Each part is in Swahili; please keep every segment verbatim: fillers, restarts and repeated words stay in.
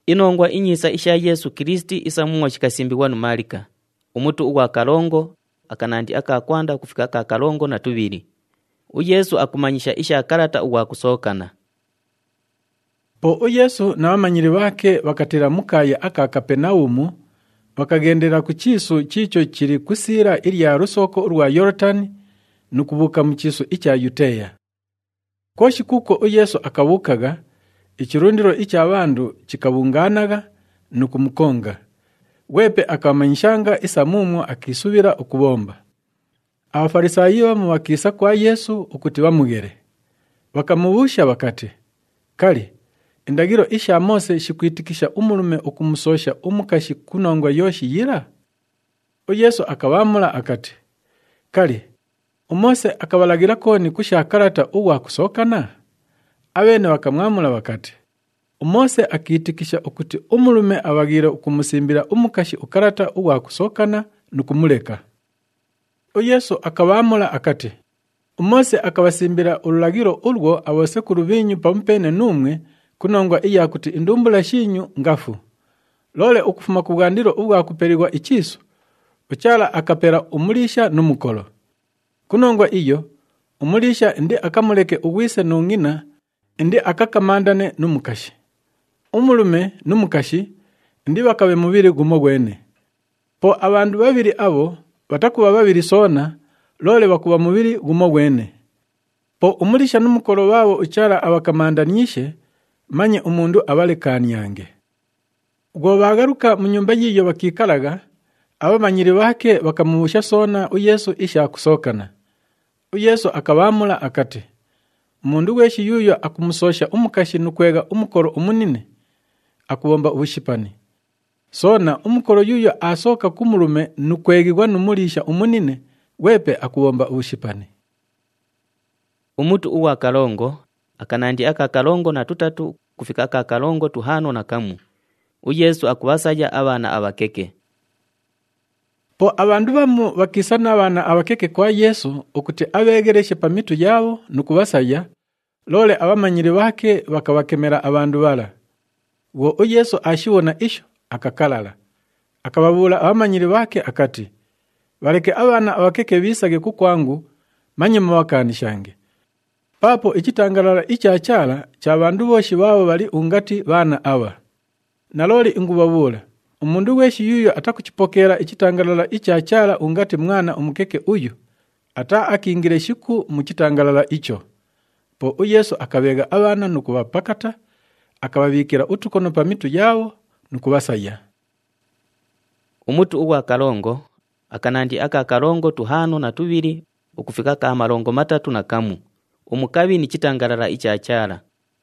Inongwa inyisa isha Yesu Kristi isamuwa chikasimbiwa numalika. Umutu uwa kalongo, akanandi aka kwanda kufika aka kalongo na tubiri. Uyesu akumanyisha isha karata uwa kusokana. Po uyesu na wamanyiri wake wakatira mukaya aka Kapenaumu, wakagendera ku chisu chicho chiri kusira ilya rusoko urwa Yorodani, nukubuka mu chisu icha Yuteya. Koshi kuko uyesu akabukaga, ikirundiro icha abandu chikabunganaga nukumukonga. Wepe akamanyishanga isamumu akisubira ukubomba. Abafarisayo bamu bakisa kwa Yesu ukuti bamugere. Bakamubusha bakati, kali indagiro isha Mose shikwitikisha umulume okumusosha umukashi kunongwa yoshi yira? O Yesu akabamula akati, kali Umose akabalagira koni kushakarata uwa kusokana? Abene bakamwamula bakati, Umose akitikisha okuti umulume abagira ukumusimbira umukashi ukarata uwa kusokana nukumuleka. O Yesu akabamula akati, Umose akabasimbira urulagiro ulwo abose ku rubinyu pampene numwe kunongwa iya kuti indumbula shinyu ngafu. Lole ukufuma ku bwandiro ubwa kuperirwa ichisu, ucyala akapera umulisha n'umukolo. Kunongwa iyo, umulisha ndi akamuleke uwise nungina, ndi akakamandane n'umukashi. Umulume n'umukashi ndi bakabe mubiri gumo gwene. Po abandu babiri abo batakuba babiri sona, lole bakuba mubiri gumo gwene. Po umulisha n'umukolo wabo ucyala abakamandanyishe, manye umundu abalekaniyange. Ubwo bagaruka mu nyumba yiyo bakikaraga, abamanyiri bake bakamubusha sona uyesu isha kusokana. Uyesu akabamula akati, umundu weshi yuyo akumusosha umukashi nukwega umukoro umunine, akubomba ubushipani. Sona umukoro yuyo asoka kumulume nukwegirwa numulisha umunine, wepe akubomba ubushipani. Umutu uwa kalongo, akanandi aka kalongo na tutatu kufika aka kalongo tuhano na kamu. Uyesu akuwasaya abana abakeke. Po abandu bamu bakisa n'abana abakeke kwa Yesu ukuti abegereshe pamitu yabo nukubasaya, lole abamanyiri bake bakabakemera abandu bala. Wo Yesu ashibona isho akakalala. Akababula abamanyiri bake akati, bareke abana abakeke bisage kukwangu, manye mubakanishange. Papo ichitangalala ichaachala chabandu boshi babo bali ungati bana aba. Naloli ingubabula, umundu weshi yuyo atakuchipokera ichitangalala ichaachala ungati mwana umukeke uyu, ata akingire shiku mu chitangalala icho. Po Yesu akabega abana nukubapakata, akababikira utukono pamitu yabo nukubasaya. Umutu uwa kalongo, akanandi aka kalongo tuhano na tubiri, ukufika ka malongo matatu na kamu. Umukabi ni chitangalala ichaachala.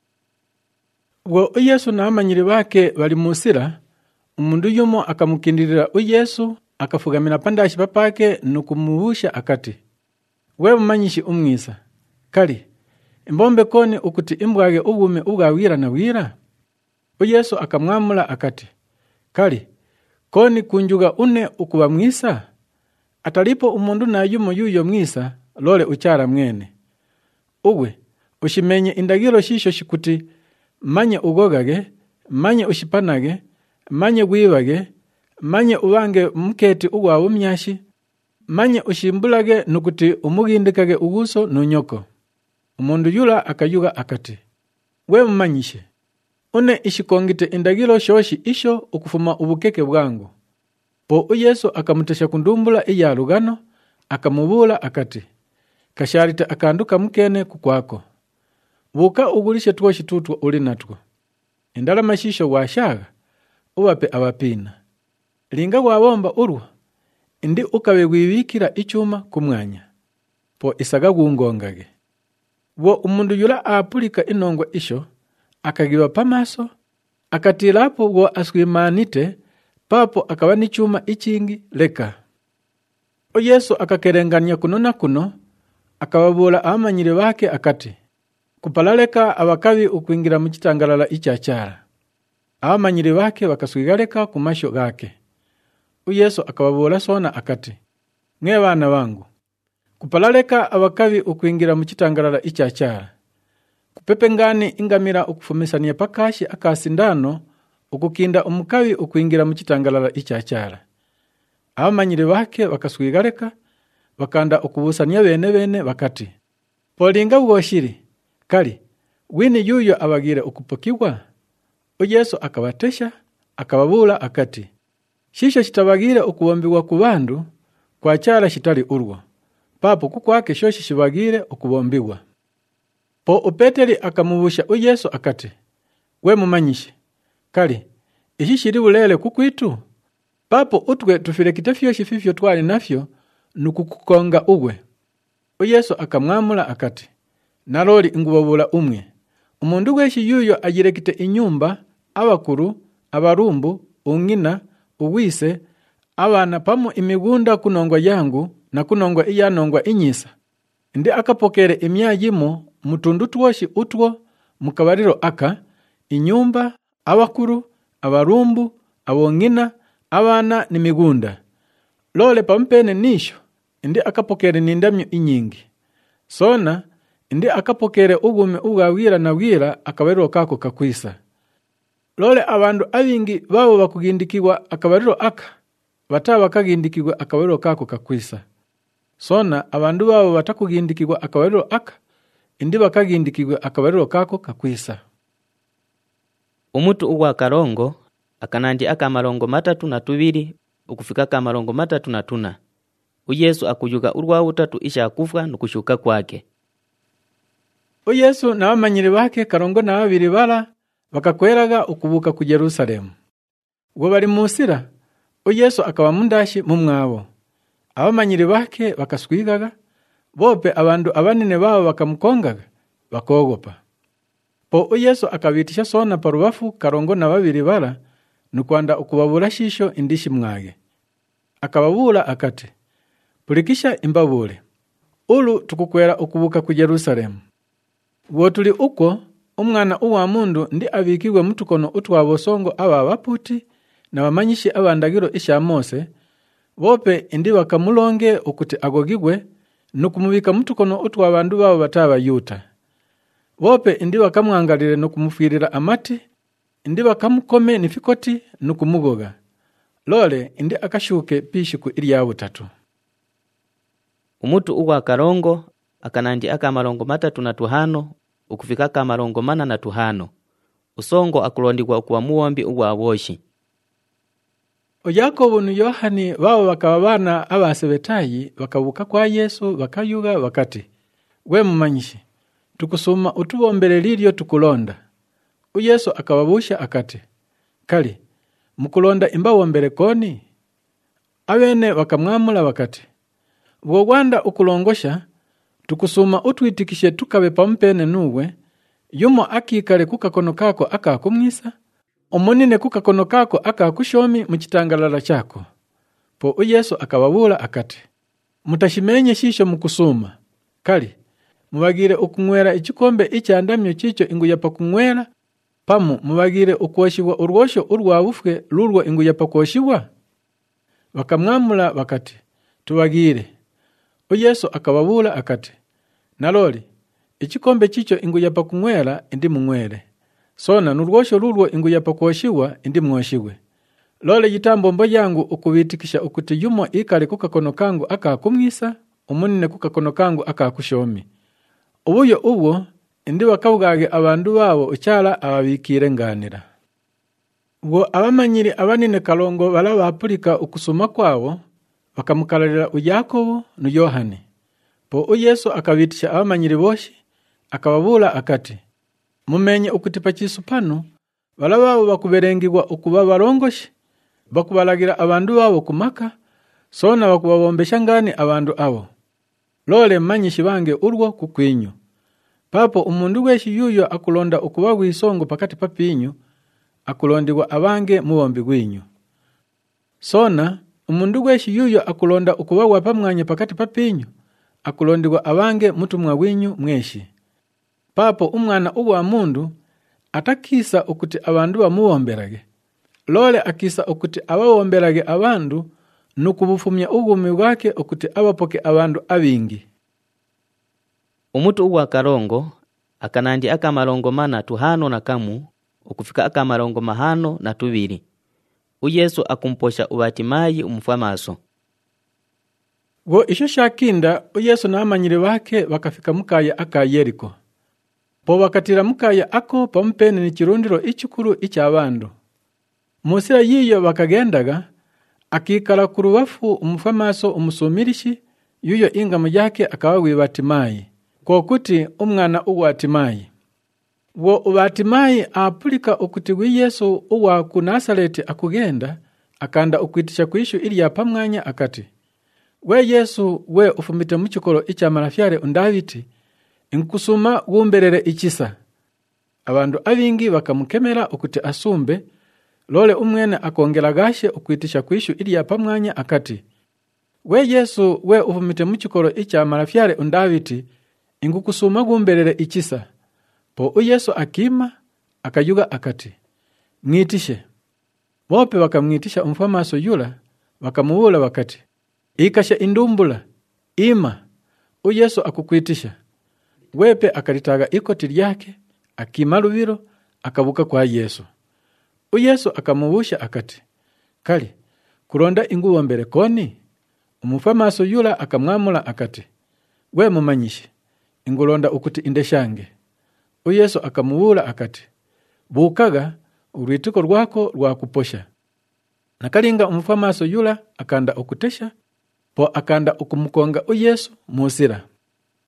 Ubwo Yesu na amanyiri bake bali musira, umundu yumo akamukindira Yesu, akafugamira pandashi papake nukumubusha akati, we mumanyishi umwisa, kali imbombe koni ukuti imbwage ubume ubwawira na wira? Yesu akamwamula akati, kali koni kunjuga une ukuba mwisa? Atalipo umundu na yumo yuyo mwisa, lole uchara mwene. Uwe, ushimenye indagiro shisho shikuti, manye ugogage, manye ushipanage, manye gwibage, manye ubange mketi uwa umyashi, manye ushimbulage nukuti umugindikage uguso nunyoko. Umundu yula akayuga akati, we mumanyishe, une ishikongite indagiro shoshi isho ukufuma ubukeke bwangu. Po Yesu akamutesha kundumbula iya rugano, akamubula akati, kasharita akanduka mkene kukwako. Buka ugulishe twoshi tutwa uli natwo. Indala mashisho washaga, uwape abapina. Linga wabomba urwa, indi ukabe gwibikira ichuma kumwanya. Po isaga gungongage. Wo umundu yula apulika inongwa isho, akagiwa pamaso, akatilapo wo aswimanite, papo akawa n'ichuma ichingi leka. O Yesu akakerenganya kuno na kuno, akababula amanyiri bake akati, kupalaleka abakabi ukwingira mu kitangalala ichaachala. Abamanyiri bake bakaswigaleka ku masho gake. U Yesu akababula sona akati, mwe bana bangu, kupalaleka abakabi ukwingira mu kitangalala ichaachala. Kupepe ngani ingamira ukufumisania pakashi akasindano ukukinda omukabi okuingira mu kitangalala icyacyara. Abamanyire bake bakaswigareka bakanda okubusanya bene bene bakati, polinga bwoshiri kali wini yuyo abagire okupokibwa. Yesu akabatesha akababula akati, shisho kitabagire okubombibwa ku bandu kwa cyara kitali urwo, papo kukwake shoshi shibagire okubombibwa. Po Peteri akamubusha Yesu akati, we mumanyishe kali ishi shiri bulele kukwitu? Papo utwe tufire kitafyoshi fifyo twali nafyo nukukukonga uwe. Yesu akamwamula akati, naroli ingubabula umwe, umundu weshi yuyo agirekite inyumba, abakuru, abarumbu, ungina, uwise, abana pamu imigunda kunongwa yangu na kunongwa iyanongwa inyisa, ndi akapokere imyagimo mutundu twoshi utwo mukabariro aka, inyumba, abakuru, abarumbu, abongina, abana n'imigunda. Lole pampene nisho ndi akapokere nindamyo inyingi. Sona ndi akapokere ugume ugawira na wira akabariro kako kakwisa. Lole abandu abingi babo bakugindikirwa akabariro aka bataba kagindikirwa akabariro kako kakwisa. Sona abandu babo batakugindikirwa akabariro aka ndi bakagindikirwa akabariro kako kakwisa. Umutu uwa karongo akanandi akamarongo matatu na tubiri ukufika kamarongo matatu na tuna. Yesu akuyuga urwa utatu isha kufa nukushuka kwake. Yesu na abamanyire bake karongo na babiri bala bakakweraga ukubuka ku Yerusalemu. Ubwo bari musira Yesu akaba mundashi mu mwabo. Abamanyire bake bakaswigaga, bope abandu abanene babo bakamukongaga bakogopa. Po Yesu akabitisha sona parubafu karongo na babiri bala nukwanda ukubabura shisho indishi mwage. Akababula akati, pulikisha imbabule, ulu tukukwera ukubuka ku Yerusalemu. Ubwo tuli uko umwana uwa mundu ndi abikirwe mutukono utwabosongo aba baputi na bamanyishi abandagiro isha Mose, bope indi bakamulonge ukuti agogigwe nukumubika mutukono utwabandu babo bataba yuta. Bope indi bakamwangalire nukumufirira amati, indi bakamukome nifikoti nukumugoga. Lole indi akashuke pishiku iliya butatu. Umutu uwa karongo akanandi akamarongo matatu na tuhano ukufika kamarongo mana na tuhano. Usongo akulondigwa ukuwa muwombi uwa woshi. Yakobo nu Yohani babo bakaba bana abasebetayi bakabuka kwa Yesu bakayuga bakati, we mumanyishi tukusuma utubombere liryo tukulonda. Yesu akababusha akati, kali mukulonda imbawombere koni? Abene bakamwamula bakati, ubwo Rwanda ukulongosha tukusuma utwitikishe tukabe pampene nuwe, yumo akikale kukakono kako akakumwisa, omunine kukakono kako akakushomi mu kitangalala cyako. Po Yesu akababula akati, mutashimenye shisho mukusuma kali mubagire ukunywera ikikombe icyandamyo cyico inguya pa kunywera, pamu mubagire ukoshibwa urwosho urwabufwe lurwo inguya pa koshibwa. Bakamwamula bakati, tubagire. Yesu akababula akati, naloli ikikombe cyico inguya pa kunywera indi munywere, sona nurwosho lurwo inguya pa koshibwa indi mwoshibwe. Lole yitambombo yangu ukubitikisha ukuti yumo ikale kukakono kangu akakumwisa, umunine kukakono kangu akakushomi. Ubuyo ubwo indi bakabugage abandu babo ucyala ababikire nganira. Ubwo abamanyiri abanine kalongo balabapulika ukusuma kwabo bakamukalarira Yakobo nu Yohani. Po Yesu akabitisha abamanyiri boshi akababula akati, mumenye ukutipa chisu pano balababo bakuberengirwa ukuba barongoshi bakubalagira abandu babo kumaka, sona bakubabombesha ngani abandu abo. Lole manyishi bange urwo kukwinyu. Papo umundu weshi yuyo akulonda ukuba wisongo pakati papinyu, akulondirwa abange muwombi gwinyu. Sona umundu weshi yuyo akulonda ukuba wapamwanya pakati papinyu, akulondirwa abange mutumwa winyu mweshi. Papo umwana uwa mundu atakisa ukuti abandu bamuwomberage. Lole akisa ukuti abawomberage abandu nukubufumya ubumi bwake ukuti abapoke abandu abingi. Umutu uwa karongo akanandi akamarongo mana tuhano na kamu ukufika aka marongo mahano na tuviri. Uyesu akumposha ubatimayi umufamaso. Wo isho shakinda Uyesu n'amanyire bake bakafika mukaya aka Yeriko. Po bakatira mukaya ako pampene ni kirundiro ichikuru icy'abandu. Musira yiyo bakagendaga akikala ku rubafu umufamaso umusumirishi yuyo ingamo yake akawa wibatimayi. Kokuti umwana uwatimayi. Wo ubatimayi apulika ukuti Yesu uwa ku Nazareti akugenda akanda ukwitisha kwishu ili yapamwanya akati. We Yesu we ufumite mukikoro icha marafyare undaviti inkusuma wumberere ikisa. Abandu abingi bakamukemera ukuti asumbe lole umwene akongera gashe ukwitisha kwishu ili yapamwanya akati. We Yesu we ufumite mukikoro icha marafyare undaviti inkukusuma wumberere ikisa. Po Uyesu akima akayuga akati. Mwitishe. Bope bakamwitisha umfamaso yula bakamuwula wakati. Ikasha indumbula, ima, Uyesu akukwitisha. Wepe akaritaga ikoti lyake, akima lubiro, akabuka kwa Yesu. Uyesu akamubusha akati. Kali, kuronda inguwa mbere koni? Umufamaso yula akamwamula akati. We mumanyishe, ingulonda ukuti indeshange. Uyesu akamubula akati. Bukaga, urwitiko rwako rwakuposha. Nakalinga umufamaso yula akanda ukutesha, po akanda ukumukonga Uyesu musira.